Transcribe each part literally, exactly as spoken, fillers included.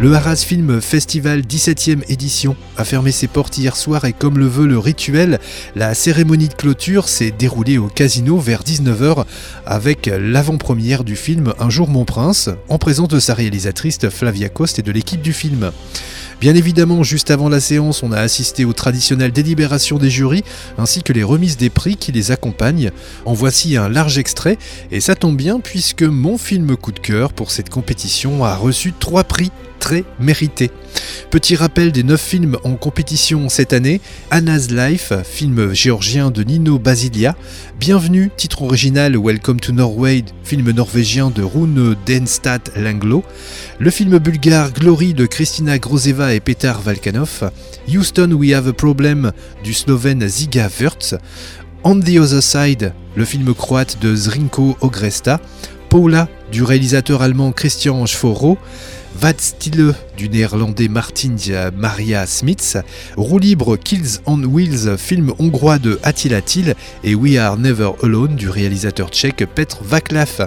Le Arras Film Festival dix-septième édition a fermé ses portes hier soir et comme le veut le rituel, la cérémonie de clôture s'est déroulée au Casino vers dix-neuf heures avec l'avant-première du film Un jour mon prince, en présence de sa réalisatrice Flavia Coste et de l'équipe du film. Bien évidemment, juste avant la séance, on a assisté aux traditionnelles délibérations des jurys ainsi que les remises des prix qui les accompagnent. En voici un large extrait et ça tombe bien puisque mon film coup de cœur pour cette compétition a reçu trois prix très mérités. Petit rappel des neuf films en compétition cette année: Anna's Life, film géorgien de Nino Basilia, Bienvenue, titre original Welcome to Norway, film norvégien de Rune Denstad Langlo, le film bulgare Glory de Kristina Grozeva et Petar Valkanov, Houston We Have a Problem du slovène Žiga Vrc, On the Other Side, le film croate de Zrinko Ogresta, Paula du réalisateur allemand Christian Schforo, Vad Stille du néerlandais Martin Maria Smits, Roue libre Kills on Wheels, film hongrois de Attila Till, et We Are Never Alone du réalisateur tchèque Petr Václav.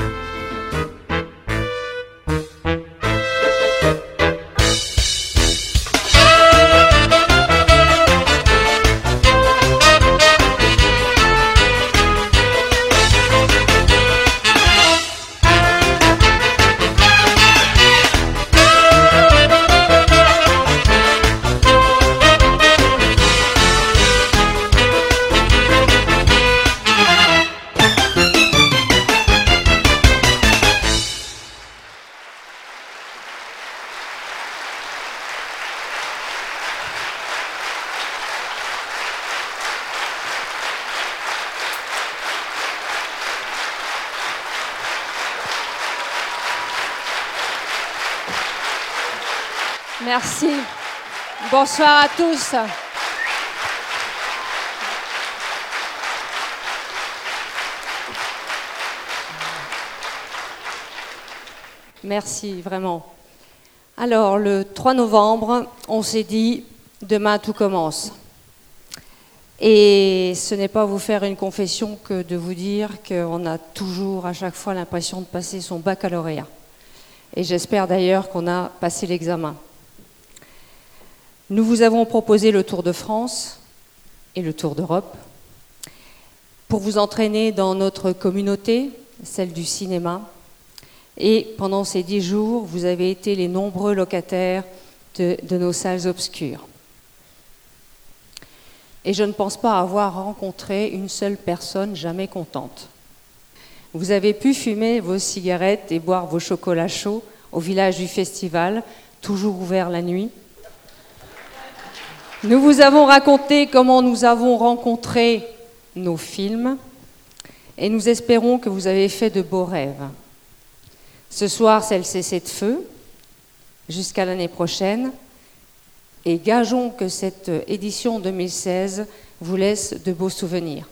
Merci. Bonsoir à tous. Merci, vraiment. Alors, le trois novembre, on s'est dit, demain tout commence. Et ce n'est pas vous faire une confession que de vous dire qu'on a toujours, à chaque fois, l'impression de passer son baccalauréat. Et j'espère d'ailleurs qu'on a passé l'examen. Nous vous avons proposé le Tour de France et le Tour d'Europe pour vous entraîner dans notre communauté, celle du cinéma. Et pendant ces dix jours, vous avez été les nombreux locataires de, de nos salles obscures. Et je ne pense pas avoir rencontré une seule personne jamais contente. Vous avez pu fumer vos cigarettes et boire vos chocolats chauds au village du festival, toujours ouvert la nuit. Nous vous avons raconté comment nous avons rencontré nos films et nous espérons que vous avez fait de beaux rêves. Ce soir, c'est le cessez de feu, jusqu'à l'année prochaine, et gageons que cette édition deux mille seize vous laisse de beaux souvenirs.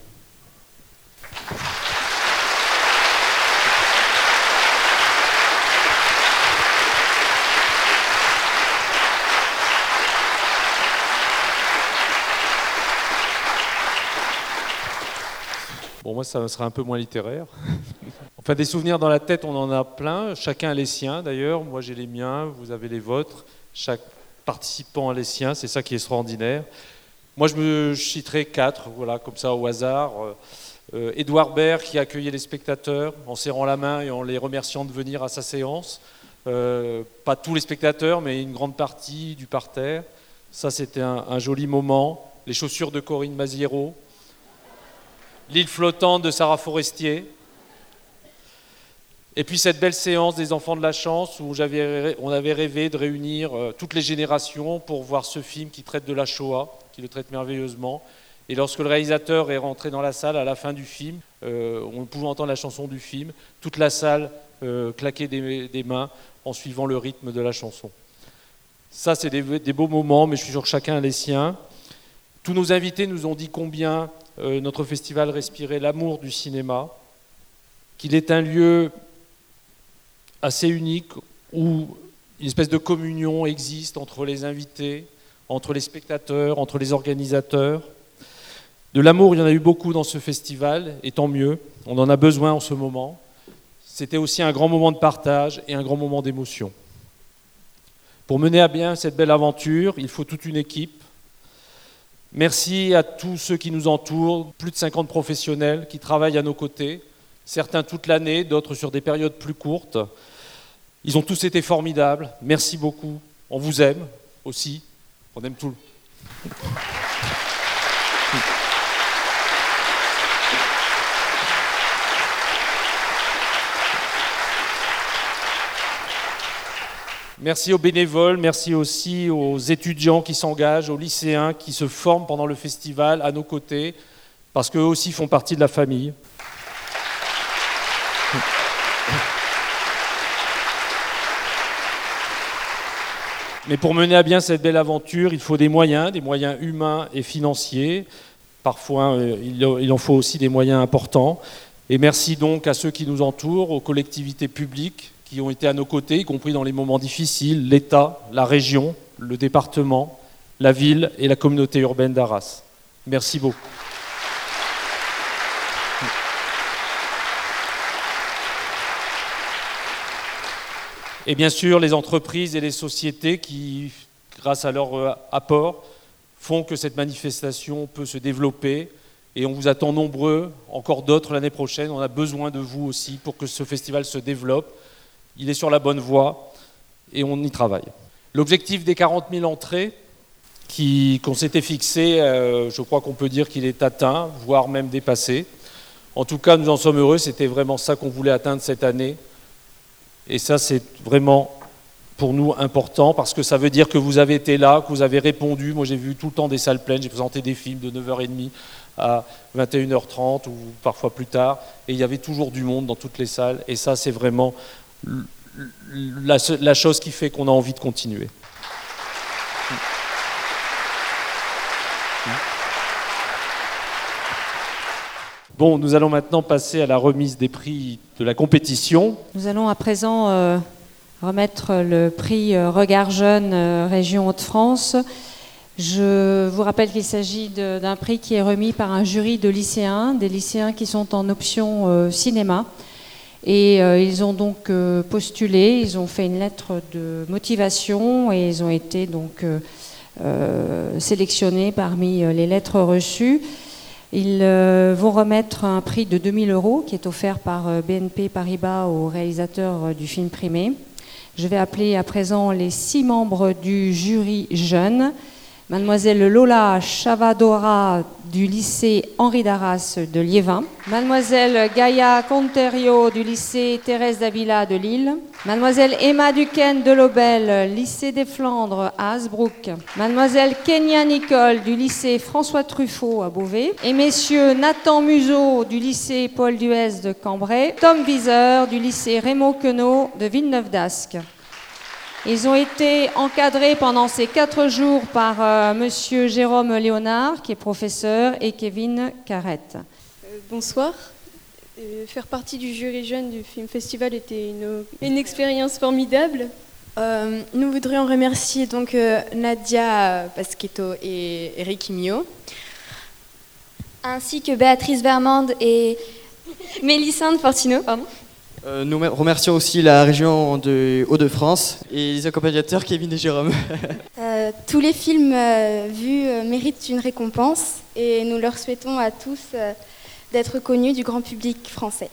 Bon, moi, ça sera un peu moins littéraire. Enfin, des souvenirs dans la tête, on en a plein. Chacun a les siens, d'ailleurs. Moi, j'ai les miens, vous avez les vôtres. Chaque participant a les siens, c'est ça qui est extraordinaire. Moi, je me citerai quatre, voilà, comme ça, au hasard. Euh, Édouard Baird, qui accueillait les spectateurs en serrant la main et en les remerciant de venir à sa séance. Euh, pas tous les spectateurs, mais une grande partie du parterre. Ça, c'était un, un joli moment. Les chaussures de Corinne Maziero. L'île flottante de Sarah Forestier. Et puis cette belle séance des enfants de la chance où j'avais, on avait rêvé de réunir euh, toutes les générations pour voir ce film qui traite de la Shoah, qui le traite merveilleusement. Et lorsque le réalisateur est rentré dans la salle à la fin du film, euh, on pouvait entendre la chanson du film, toute la salle euh, claquait des, des mains en suivant le rythme de la chanson. Ça, c'est des, des beaux moments, mais je suis sûr que chacun a les siens. Tous nos invités nous ont dit combien euh, notre festival respirait l'amour du cinéma, qu'il est un lieu assez unique où une espèce de communion existe entre les invités, entre les spectateurs, entre les organisateurs. De l'amour, il y en a eu beaucoup dans ce festival, et tant mieux, on en a besoin en ce moment. C'était aussi un grand moment de partage et un grand moment d'émotion. Pour mener à bien cette belle aventure, il faut toute une équipe. Merci à tous ceux qui nous entourent, plus de cinquante professionnels qui travaillent à nos côtés, certains toute l'année, d'autres sur des périodes plus courtes. Ils ont tous été formidables. Merci beaucoup. On vous aime aussi. On aime tout. Merci aux bénévoles, merci aussi aux étudiants qui s'engagent, aux lycéens qui se forment pendant le festival à nos côtés, parce qu'eux aussi font partie de la famille. Mais pour mener à bien cette belle aventure, il faut des moyens, des moyens humains et financiers. Parfois, il en faut aussi des moyens importants. Et merci donc à ceux qui nous entourent, aux collectivités publiques, qui ont été à nos côtés, y compris dans les moments difficiles, l'État, la région, le département, la ville et la communauté urbaine d'Arras. Merci beaucoup. Et bien sûr, les entreprises et les sociétés qui, grâce à leur apport, font que cette manifestation peut se développer. Et on vous attend nombreux, encore d'autres l'année prochaine. On a besoin de vous aussi pour que ce festival se développe. Il est sur la bonne voie et on y travaille. L'objectif des quarante mille entrées qui, qu'on s'était fixé, euh, je crois qu'on peut dire qu'il est atteint, voire même dépassé. En tout cas, nous en sommes heureux, c'était vraiment ça qu'on voulait atteindre cette année. Et ça, c'est vraiment pour nous important parce que ça veut dire que vous avez été là, que vous avez répondu. Moi, j'ai vu tout le temps des salles pleines, j'ai présenté des films de neuf heures trente à vingt et une heures trente ou parfois plus tard. Et il y avait toujours du monde dans toutes les salles. Et ça, c'est vraiment La, la chose qui fait qu'on a envie de continuer. Bon, nous allons maintenant passer à la remise des prix de la compétition. Nous allons à présent euh, remettre le prix euh, Regard Jeune euh, Région Hauts-de-France. Je vous rappelle qu'il s'agit de, d'un prix qui est remis par un jury de lycéens, des lycéens qui sont en option euh, cinéma. Et euh, ils ont donc euh, postulé, ils ont fait une lettre de motivation et ils ont été donc euh, euh, sélectionnés parmi euh, les lettres reçues. Ils euh, vont remettre un prix de deux mille euros qui est offert par euh, B N P Paribas aux réalisateurs euh, du film primé. Je vais appeler à présent les six membres du jury jeune. Mademoiselle Lola Chavadora du lycée Henri d'Arras de Liévin, Mademoiselle Gaïa Conterio du lycée Thérèse d'Avila de Lille, Mademoiselle Emma Duquesne de Lobel, lycée des Flandres à Hasbrook, Mademoiselle Kenya Nicole du lycée François Truffaut à Beauvais, et Messieurs Nathan Museau du lycée Paul Duès de Cambrai, Tom Wieser du lycée Raymond Queneau de Villeneuve-d'Ascq. Ils ont été encadrés pendant ces quatre jours par euh, Monsieur Jérôme Léonard, qui est professeur, et Kevin Carrette. Euh, bonsoir. Euh, faire partie du jury jeune du film festival était une, une expérience formidable. Euh, nous voudrions remercier donc euh, Nadia Pasquetto et Eric Mio, ainsi que Béatrice Vermande et Mélissande Fortino. Pardon. Euh, nous remercions aussi la région de Hauts-de-France et les accompagnateurs Kevin et Jérôme. euh, tous les films euh, vus euh, méritent une récompense et nous leur souhaitons à tous euh, d'être connus du grand public français.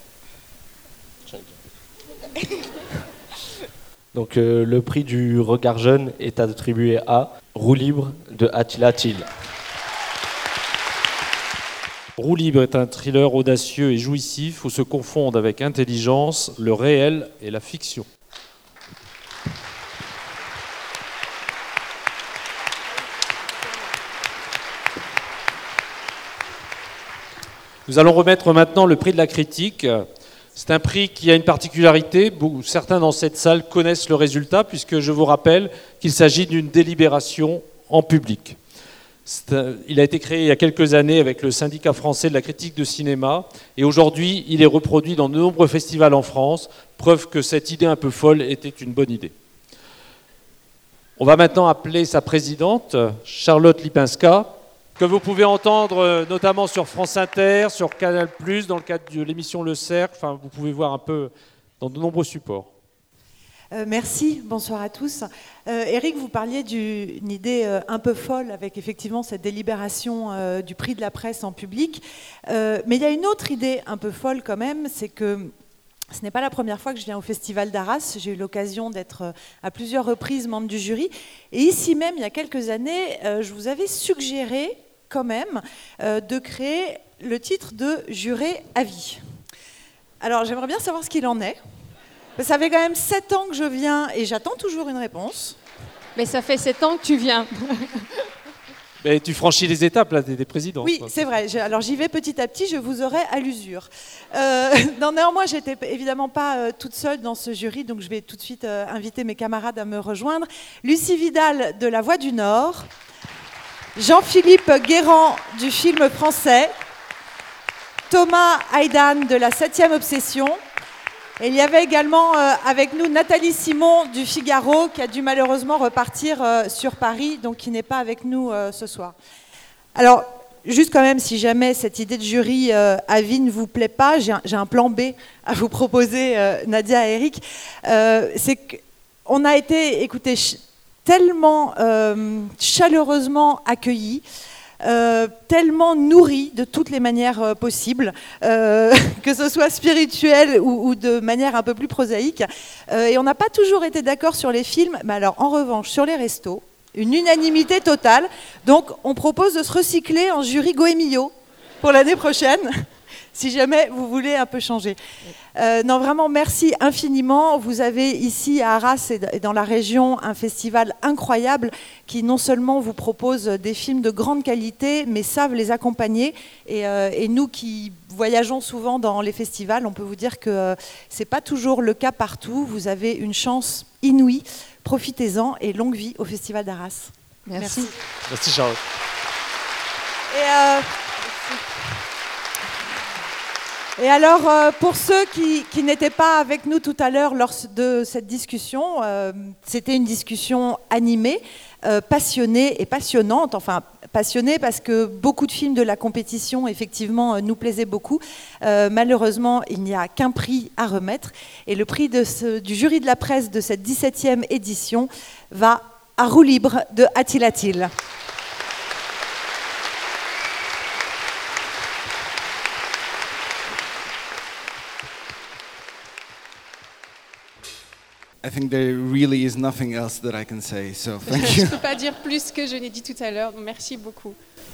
Donc euh, le prix du Regard Jeune est attribué à Roue libre de Attila Thiel. Roue libre est un thriller audacieux et jouissif où se confondent avec intelligence le réel et la fiction. Nous allons remettre maintenant le prix de la critique. C'est un prix qui a une particularité. Certains dans cette salle connaissent le résultat puisque je vous rappelle qu'il s'agit d'une délibération en public. Un, il a été créé il y a quelques années avec le syndicat français de la critique de cinéma et aujourd'hui il est reproduit dans de nombreux festivals en France, preuve que cette idée un peu folle était une bonne idée. On va maintenant appeler sa présidente, Charlotte Lipinska, que vous pouvez entendre notamment sur France Inter, sur Canal plus, dans le cadre de l'émission Le Cercle, enfin vous pouvez voir un peu dans de nombreux supports. Euh, merci, bonsoir à tous. Euh, Eric, vous parliez d'une idée euh, un peu folle avec effectivement cette délibération euh, du prix de la presse en public. Euh, mais il y a une autre idée un peu folle quand même, c'est que ce n'est pas la première fois que je viens au Festival d'Arras. J'ai eu l'occasion d'être à plusieurs reprises membre du jury. Et ici même, il y a quelques années, euh, je vous avais suggéré quand même euh, de créer le titre de juré à vie. Alors j'aimerais bien savoir ce qu'il en est. Ça fait quand même sept ans que je viens et j'attends toujours une réponse. Mais ça fait sept ans que tu viens. Mais tu franchis les étapes, là, des présidents. Oui, c'est vrai. Alors j'y vais petit à petit, je vous aurai à l'usure. Euh, non, néanmoins, je n'étais évidemment pas euh, toute seule dans ce jury, donc je vais tout de suite euh, inviter mes camarades à me rejoindre. Lucie Vidal de La Voix du Nord, Jean-Philippe Guérand du film français, Thomas Haydan de La Septième Obsession. Et il y avait également euh, avec nous Nathalie Simon du Figaro qui a dû malheureusement repartir euh, sur Paris, donc qui n'est pas avec nous euh, ce soir. Alors, juste quand même, si jamais cette idée de jury euh, à vie ne vous plaît pas, j'ai un, j'ai un plan B à vous proposer, euh, Nadia et Eric. Euh, c'est qu'on a été, écoutez, ch- tellement euh, chaleureusement accueillis. Euh, tellement nourri de toutes les manières euh, possibles, euh, que ce soit spirituel ou, ou de manière un peu plus prosaïque. Euh, et on n'a pas toujours été d'accord sur les films, mais alors en revanche, sur les restos, une unanimité totale. Donc on propose de se recycler en jury Goemio pour l'année prochaine, si jamais vous voulez un peu changer. Euh, non, vraiment, merci infiniment. Vous avez ici à Arras et dans la région un festival incroyable qui non seulement vous propose des films de grande qualité, mais savent les accompagner. Et, euh, et nous qui voyageons souvent dans les festivals, on peut vous dire que euh, ce n'est pas toujours le cas partout. Vous avez une chance inouïe. Profitez-en et longue vie au Festival d'Arras. Merci. Merci, Merci Charlotte. Et euh, Et alors, euh, pour ceux qui, qui n'étaient pas avec nous tout à l'heure lors de cette discussion, euh, c'était une discussion animée, euh, passionnée et passionnante. Enfin, passionnée parce que beaucoup de films de la compétition, effectivement, euh, nous plaisaient beaucoup. Euh, malheureusement, il n'y a qu'un prix à remettre. Et le prix de ce, du jury de la presse de cette dix-septième édition va à Roue libre de Attila Thiel. I think there really is nothing else that I can say, so thank Je you. ne peux pas dire plus que je n'ai dit tout à l'heure, merci beaucoup.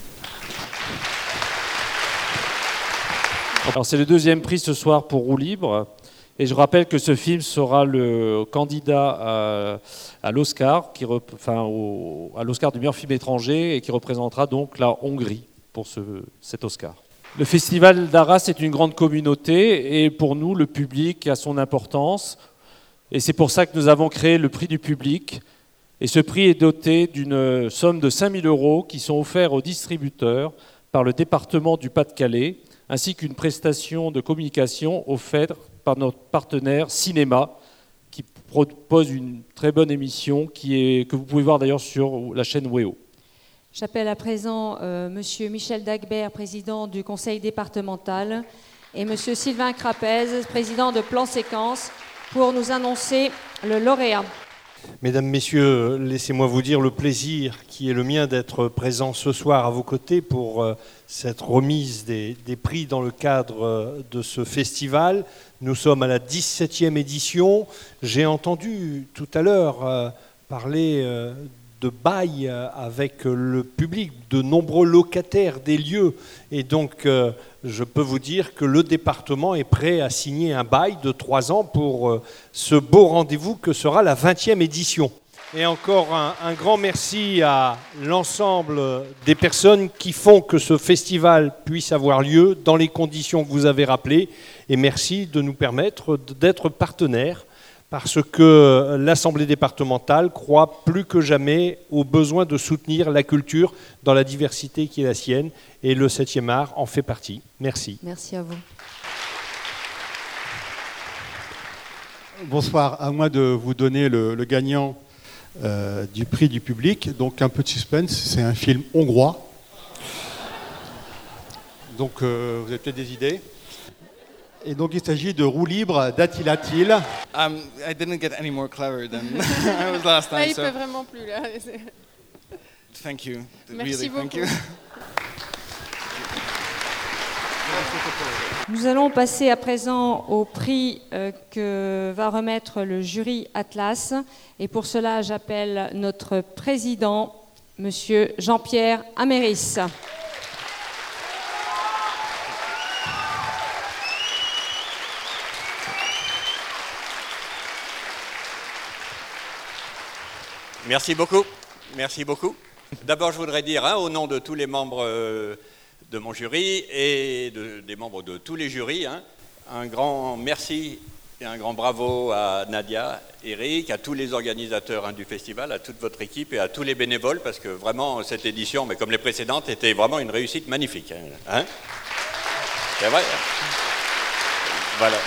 Alors c'est le deuxième prix ce soir pour Roue libre. Et je rappelle que ce film sera le candidat à, à l'Oscar, qui rep, enfin au, à l'Oscar du meilleur film étranger et qui représentera donc la Hongrie pour ce, cet Oscar. Le Festival d'Arras est une grande communauté et pour nous, le public a son importance. Et c'est pour ça que nous avons créé le prix du public. Et ce prix est doté d'une somme de cinq mille euros qui sont offerts aux distributeurs par le département du Pas-de-Calais, ainsi qu'une prestation de communication offerte par notre partenaire Cinéma, qui propose une très bonne émission qui est, que vous pouvez voir d'ailleurs sur la chaîne Wéo. J'appelle à présent euh, Monsieur Michel Dagbert, président du conseil départemental, et Monsieur Sylvain Crapez, président de Plan Séquence, pour nous annoncer le lauréat. Mesdames, Messieurs, laissez-moi vous dire le plaisir qui est le mien d'être présent ce soir à vos côtés pour euh, cette remise des, des prix dans le cadre euh, de ce festival. Nous sommes à la dix-septième édition. J'ai entendu tout à l'heure euh, parler euh, de bail avec le public, de nombreux locataires des lieux. Et donc, euh, je peux vous dire que le département est prêt à signer un bail de trois ans pour euh, ce beau rendez-vous que sera la vingtième édition. Et encore un, un grand merci à l'ensemble des personnes qui font que ce festival puisse avoir lieu dans les conditions que vous avez rappelées. Et merci de nous permettre d'être partenaires, parce que l'Assemblée départementale croit plus que jamais au besoin de soutenir la culture dans la diversité qui est la sienne, et le septième art en fait partie. Merci. Merci à vous. Bonsoir, à moi de vous donner le, le gagnant euh, du prix du public. Donc un peu de suspense, c'est un film hongrois. Donc euh, vous avez peut-être des idées. Et donc il s'agit de Roue libre d'Attila Thiel. Um, I didn't get any more clever than I was last Là, time. il So peut vraiment plus là. thank you. Merci really, beaucoup. thank you. Nous allons passer à présent au prix euh, que va remettre le jury Atlas. Et pour cela, j'appelle notre président, Monsieur Jean-Pierre Améris. Merci beaucoup. Merci beaucoup. D'abord, je voudrais dire, hein, au nom de tous les membres euh, de mon jury et de, des membres de tous les jurys, hein, un grand merci et un grand bravo à Nadia, Eric, à tous les organisateurs hein, du festival, à toute votre équipe et à tous les bénévoles, parce que vraiment, cette édition, mais comme les précédentes, était vraiment une réussite magnifique. Hein. C'est vrai. Voilà.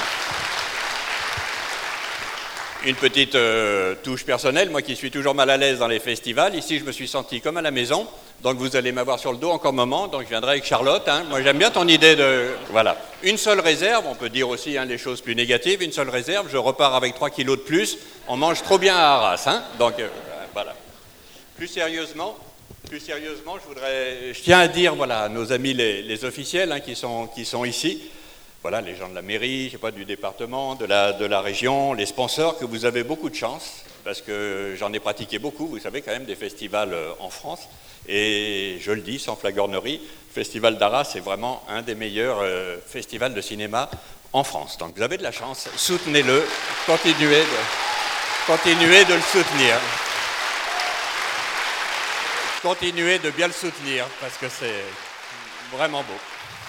Une petite euh, touche personnelle, moi qui suis toujours mal à l'aise dans les festivals, ici je me suis senti comme à la maison, donc vous allez m'avoir sur le dos encore un moment, donc je viendrai avec Charlotte, hein. Moi j'aime bien ton idée de... Voilà. Une seule réserve, on peut dire aussi hein, les choses plus négatives, une seule réserve, je repars avec trois kilos de plus, on mange trop bien à Arras, hein. Donc euh, voilà. Plus sérieusement, plus sérieusement, je voudrais... Je tiens à dire, voilà, à nos amis les, les officiels hein, qui, sont, qui sont ici, voilà, les gens de la mairie, je sais pas, du département, de la, de la région, les sponsors, que vous avez beaucoup de chance, parce que j'en ai pratiqué beaucoup, vous savez quand même, des festivals en France, et je le dis sans flagornerie, le Festival d'Arras, c'est vraiment un des meilleurs euh, festivals de cinéma en France. Donc vous avez de la chance, soutenez-le, continuez de, continuez de le soutenir. Continuez de bien le soutenir, parce que c'est vraiment beau.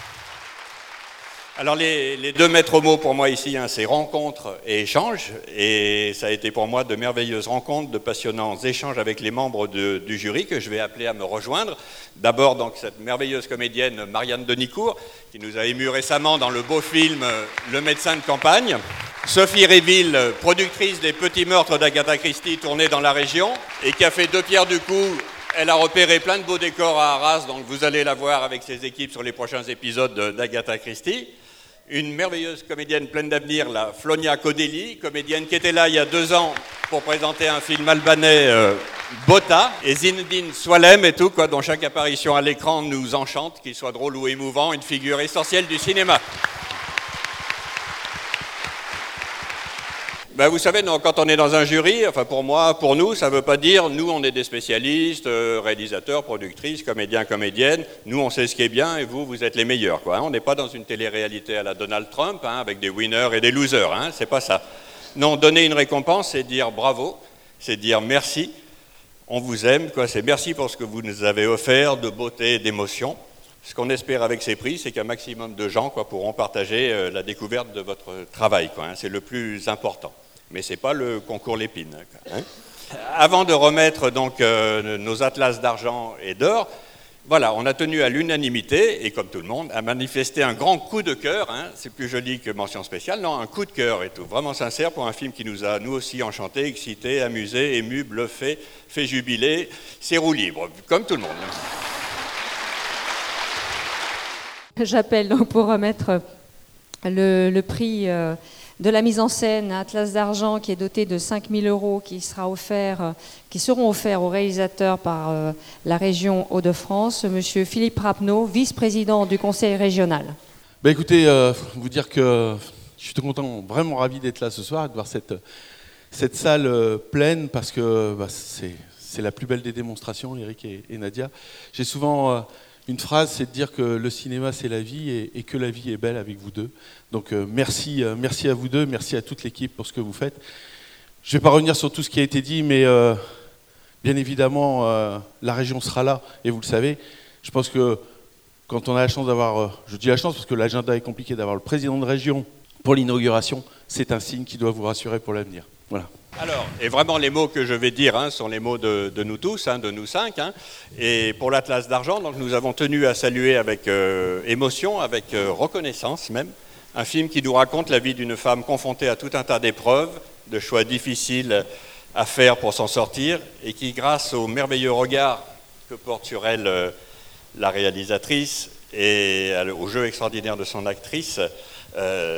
Alors les, les deux maîtres mots pour moi ici, hein, c'est rencontre et échange, et ça a été pour moi de merveilleuses rencontres, de passionnants échanges avec les membres de, du jury que je vais appeler à me rejoindre. D'abord donc cette merveilleuse comédienne Marianne Denicourt, qui nous a émus récemment dans le beau film Le médecin de campagne. Sophie Réville, productrice des Petits meurtres d'Agatha Christie tournés dans la région, et qui a fait deux pierres du coup. Elle a repéré plein de beaux décors à Arras, donc vous allez la voir avec ses équipes sur les prochains épisodes d'Agatha Christie. Une merveilleuse comédienne pleine d'avenir, la Flonia Kodelli, comédienne qui était là il y a deux ans pour présenter un film albanais, euh, Bota, et Zinedine Soilem et tout, quoi, dont chaque apparition à l'écran nous enchante, qu'il soit drôle ou émouvant, une figure essentielle du cinéma. Ben, vous savez, non, quand on est dans un jury, enfin pour moi, pour nous, ça ne veut pas dire nous on est des spécialistes, euh, réalisateurs, productrices, comédiens, comédiennes, nous on sait ce qui est bien et vous, vous êtes les meilleurs, quoi, hein. On n'est pas dans une télé-réalité à la Donald Trump, hein, avec des winners et des losers, hein, c'est pas ça. Non, donner une récompense, c'est dire bravo, c'est dire merci, on vous aime, quoi, c'est merci pour ce que vous nous avez offert de beauté et d'émotion. Ce qu'on espère avec ces prix, c'est qu'un maximum de gens quoi, pourront partager euh, la découverte de votre travail, quoi, hein, c'est le plus important. Mais ce n'est pas le concours Lépine. Hein. Avant de remettre donc euh, nos atlas d'argent et d'or, voilà, on a tenu à l'unanimité, et comme tout le monde, à manifester un grand coup de cœur, hein, c'est plus joli que mention spéciale, non, un coup de cœur et tout, vraiment sincère pour un film qui nous a, nous aussi, enchantés, excités, amusés, émus, bluffés, fait jubiler, c'est Roue libre, comme tout le monde. J'appelle donc pour remettre le, le prix... Euh, de la mise en scène Atlas d'argent qui est doté de cinq mille euros qui, sera offert, qui seront offerts aux réalisateurs par euh, la région Hauts-de-France, Monsieur Philippe Rapneau, vice-président du conseil régional. Bah écoutez, euh, vous dire que je suis content, vraiment ravi d'être là ce soir et de voir cette, cette salle euh, pleine parce que bah, c'est, c'est la plus belle des démonstrations, Eric et, et Nadia. J'ai souvent... Euh, Une phrase, c'est de dire que le cinéma, c'est la vie et, et que la vie est belle avec vous deux. Donc euh, merci, euh, merci à vous deux, merci à toute l'équipe pour ce que vous faites. Je ne vais pas revenir sur tout ce qui a été dit, mais euh, bien évidemment, euh, la région sera là, et vous le savez. Je pense que quand on a la chance d'avoir, euh, je dis la chance parce que l'agenda est compliqué, d'avoir le président de région pour l'inauguration, c'est un signe qui doit vous rassurer pour l'avenir. Voilà. Alors, et vraiment les mots que je vais dire hein, sont les mots de, de nous tous, hein, de nous cinq. Hein. Et pour l'Atlas d'argent, donc, nous avons tenu à saluer avec euh, émotion, avec euh, reconnaissance même, un film qui nous raconte la vie d'une femme confrontée à tout un tas d'épreuves, de choix difficiles à faire pour s'en sortir, et qui, grâce au merveilleux regard que porte sur elle euh, la réalisatrice et au jeu extraordinaire de son actrice, euh,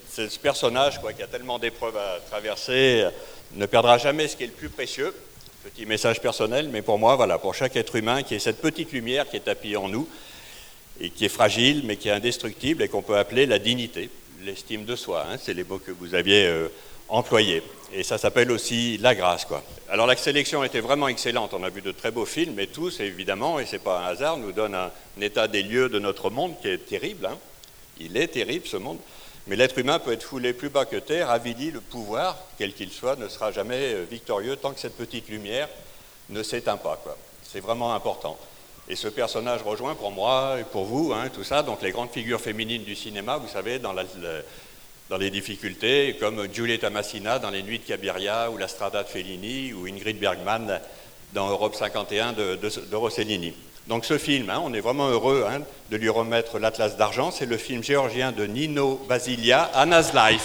c'est ce personnage quoi, qui a tellement d'épreuves à traverser, ne perdra jamais ce qui est le plus précieux. Petit message personnel, mais pour moi, voilà, pour chaque être humain, qui est cette petite lumière qui est tapie en nous, et qui est fragile, mais qui est indestructible, et qu'on peut appeler la dignité, l'estime de soi, hein, c'est les mots que vous aviez euh, employés. Et ça s'appelle aussi la grâce, quoi. Alors la sélection était vraiment excellente, on a vu de très beaux films, mais tous, évidemment, et c'est pas un hasard, nous donnent un, un état des lieux de notre monde qui est terrible, hein. Il est terrible, ce monde. Mais l'être humain peut être foulé plus bas que terre, avili, le pouvoir, quel qu'il soit, ne sera jamais victorieux tant que cette petite lumière ne s'éteint pas, quoi. C'est vraiment important. Et ce personnage rejoint pour moi et pour vous, hein, tout ça, donc les grandes figures féminines du cinéma, vous savez, dans, la, le, dans les difficultés, comme Giulietta Massina dans Les Nuits de Cabiria, ou La Strada de Fellini, ou Ingrid Bergman dans Europe cinquante et un de, de, de Rossellini. Donc ce film, hein, on est vraiment heureux hein, de lui remettre l'Atlas d'argent, c'est le film géorgien de Nino Basilia, Anna's Life.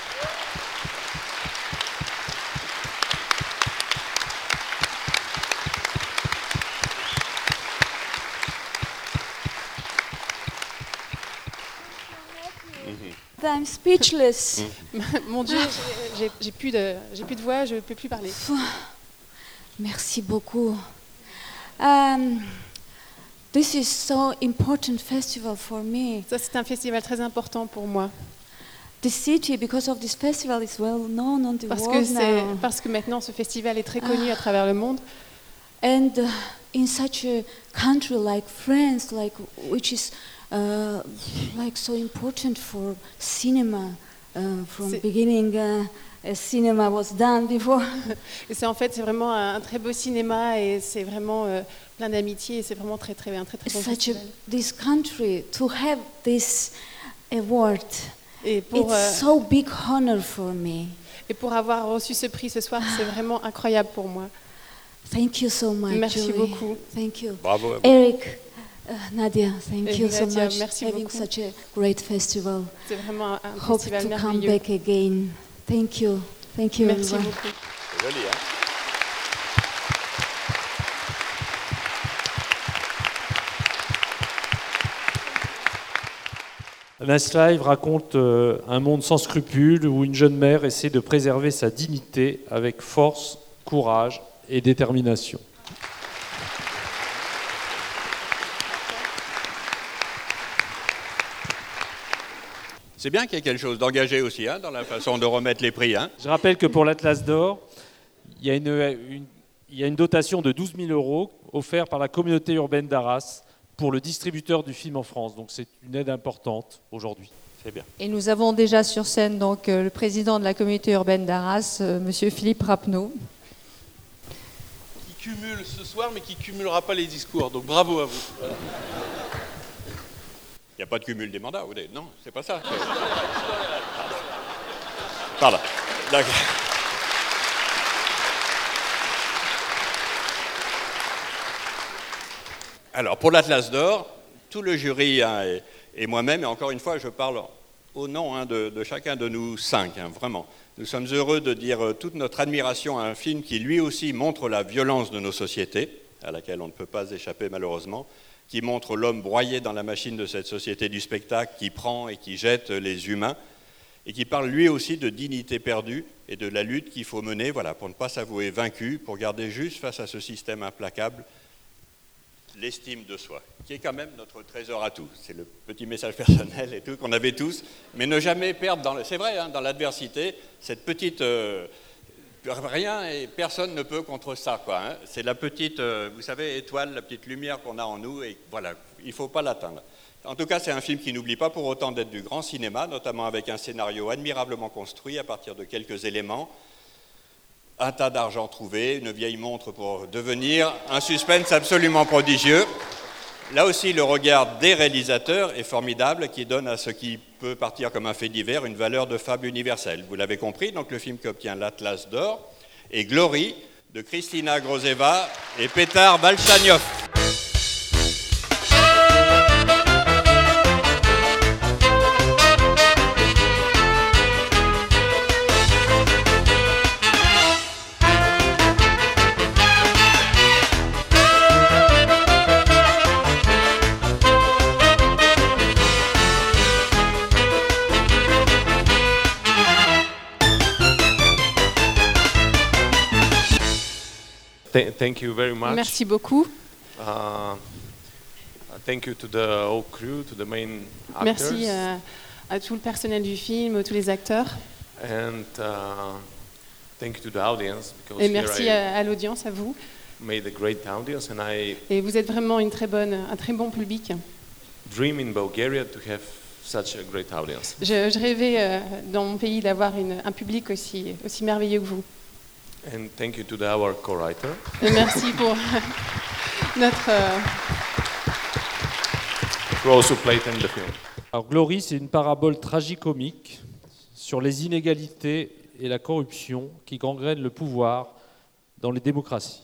I'm speechless. Mon Dieu, j'ai, j'ai, plus de, j'ai plus de voix, je ne peux plus parler. Merci beaucoup. Um, this is so important festival for me. Ça, c'est un festival très important pour moi. The city, because of this festival, is well known on the parce world que c'est, now. Parce que maintenant, ce festival est très connu ah. à travers le monde. And uh, in such a country like France, like which is uh, like so important for cinema uh, from c'est... beginning. Uh, cinema was done before. Et c'est en fait c'est vraiment un, un très beau cinéma et c'est vraiment euh, plein d'amitié et c'est vraiment très très un très très bon Such festival. A, this country to have this award. Et pour, it's euh, so big honor for me. Et pour avoir reçu ce prix ce soir, c'est vraiment incroyable pour moi. Thank you so much. Merci Julie. beaucoup. Thank you. Bravo. Eric, uh, Nadia, thank et you Nadia, so much. Merci having beaucoup. such a great festival. C'est vraiment un, un Hope festival to merveilleux. come back again. Thank you. Thank you. Merci everyone. beaucoup. C'est joli, hein? Anna's Life raconte euh, un monde sans scrupules où une jeune mère essaie de préserver sa dignité avec force, courage et détermination. C'est bien qu'il y ait quelque chose d'engagé aussi hein, dans la façon de remettre les prix. Hein. Je rappelle que pour l'Atlas d'Or, il y a une, une, il y a une dotation de douze mille euros offerte par la communauté urbaine d'Arras pour le distributeur du film en France. Donc c'est une aide importante aujourd'hui. C'est bien. Et nous avons déjà sur scène donc, euh, le président de la communauté urbaine d'Arras, euh, M. Philippe Rapneau. Qui cumule ce soir, mais qui ne cumulera pas les discours. Donc bravo à vous. Voilà. Il n'y a pas de cumul des mandats, non, c'est pas ça. Pardon. D'accord. Alors, pour l'Atlas d'Or, tout le jury hein, et, et moi-même, et encore une fois, je parle au nom hein, de, de chacun de nous cinq, hein, vraiment. Nous sommes heureux de dire toute notre admiration à un film qui, lui aussi, montre la violence de nos sociétés, à laquelle on ne peut pas échapper malheureusement, qui montre l'homme broyé dans la machine de cette société du spectacle, qui prend et qui jette les humains, et qui parle lui aussi de dignité perdue et de la lutte qu'il faut mener voilà, pour ne pas s'avouer vaincu, pour garder juste face à ce système implacable l'estime de soi, qui est quand même notre trésor à tous. C'est le petit message personnel et tout qu'on avait tous, mais ne jamais perdre, dans le... c'est vrai, hein, dans l'adversité, cette petite... Euh... Rien et personne ne peut contre ça, quoi. Hein. C'est la petite, euh, vous savez, étoile, la petite lumière qu'on a en nous, et voilà, il ne faut pas l'atteindre. En tout cas, c'est un film qui n'oublie pas pour autant d'être du grand cinéma, notamment avec un scénario admirablement construit à partir de quelques éléments, un tas d'argent trouvé, une vieille montre pour devenir, un suspense absolument prodigieux. Là aussi, le regard des réalisateurs est formidable, qui donne à ce qui peut partir comme un fait divers une valeur de fable universelle. Vous l'avez compris, donc le film qui obtient l'Atlas d'Or est Glory de Kristina Grozeva et Petar Balchaniov. Th- thank you very much. Merci beaucoup. Uh, thank you to the whole crew, to the main actors. Merci euh, à tout le personnel du film, tous les acteurs. And uh, thank you to the audience because Et merci here I à, à l'audience, à vous. made a great audience and I Et vous êtes vraiment une très bonne, un très bon public. dream in Bulgaria to have such a great audience. Je, je rêvais euh, dans mon pays d'avoir une, un public aussi, aussi merveilleux que vous. And thank you to the, our co-writer. Et merci pour notre... Euh, who also played in the film. Alors Glory, c'est une parabole tragicomique sur les inégalités et la corruption qui gangrènent le pouvoir dans les démocraties.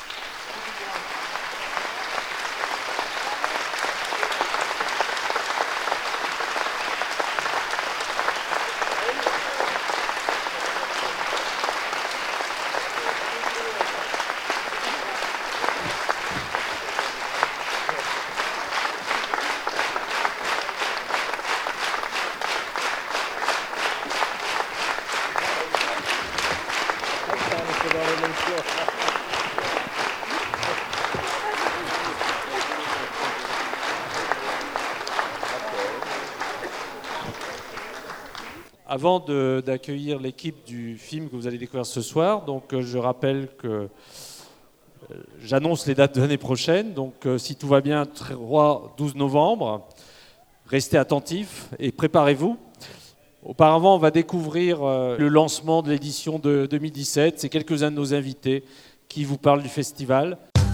Avant de, d'accueillir l'équipe du film que vous allez découvrir ce soir, donc euh, je rappelle que euh, j'annonce les dates de l'année prochaine. Donc euh, si tout va bien, trois douze novembre, restez attentifs et préparez-vous. Auparavant, on va découvrir euh, le lancement de l'édition de deux mille dix-sept. C'est quelques-uns de nos invités qui vous parlent du festival.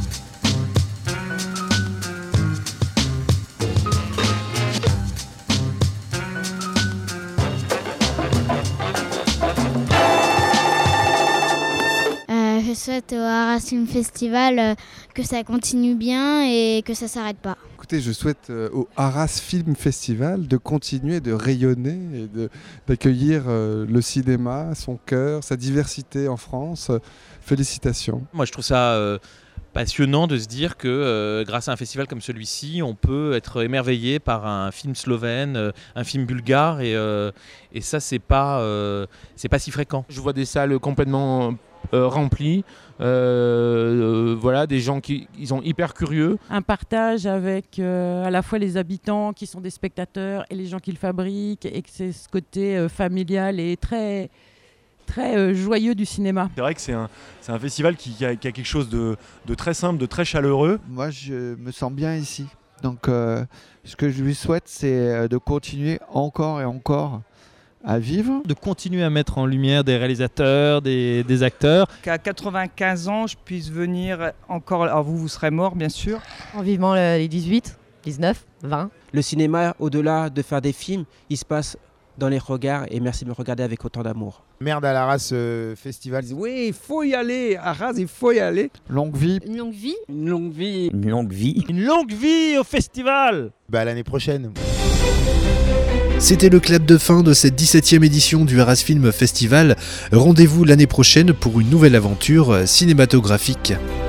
Je souhaite au Arras Film Festival euh, que ça continue bien et que ça ne s'arrête pas. Écoutez, je souhaite euh, au Arras Film Festival de continuer de rayonner et de, d'accueillir euh, le cinéma, son cœur, sa diversité en France. Félicitations. Moi, je trouve ça euh, passionnant de se dire que euh, grâce à un festival comme celui-ci, on peut être émerveillé par un film slovène, euh, un film bulgare, et, euh, et ça, c'est pas, euh, c'est pas si fréquent. Je vois des salles complètement Euh, remplis, euh, euh, voilà, des gens qui ils sont hyper curieux. Un partage avec euh, à la fois les habitants qui sont des spectateurs et les gens qui le fabriquent, et que c'est ce côté euh, familial et très, très euh, joyeux du cinéma. C'est vrai que c'est un, c'est un festival qui, qui, a, qui a quelque chose de, de très simple, de très chaleureux. Moi, je me sens bien ici. Donc, euh, ce que je lui souhaite, c'est de continuer encore et encore à vivre. De continuer à mettre en lumière des réalisateurs, des, des acteurs. Qu'à quatre-vingt-quinze ans, je puisse venir encore... Alors vous, vous serez mort, bien sûr. En vivant les dix-huit, dix-neuf, vingt. Le cinéma, au-delà de faire des films, il se passe dans les regards, et merci de me regarder avec autant d'amour. Merde à l'Arras euh, Festival. Oui, il faut y aller. Arras, il faut y aller. Longue vie. Une longue vie. Une longue vie. Une longue vie. Une longue vie au festival. Bah, l'année prochaine. C'était le clap de fin de cette dix-septième édition du Arras Film Festival. Rendez-vous l'année prochaine pour une nouvelle aventure cinématographique.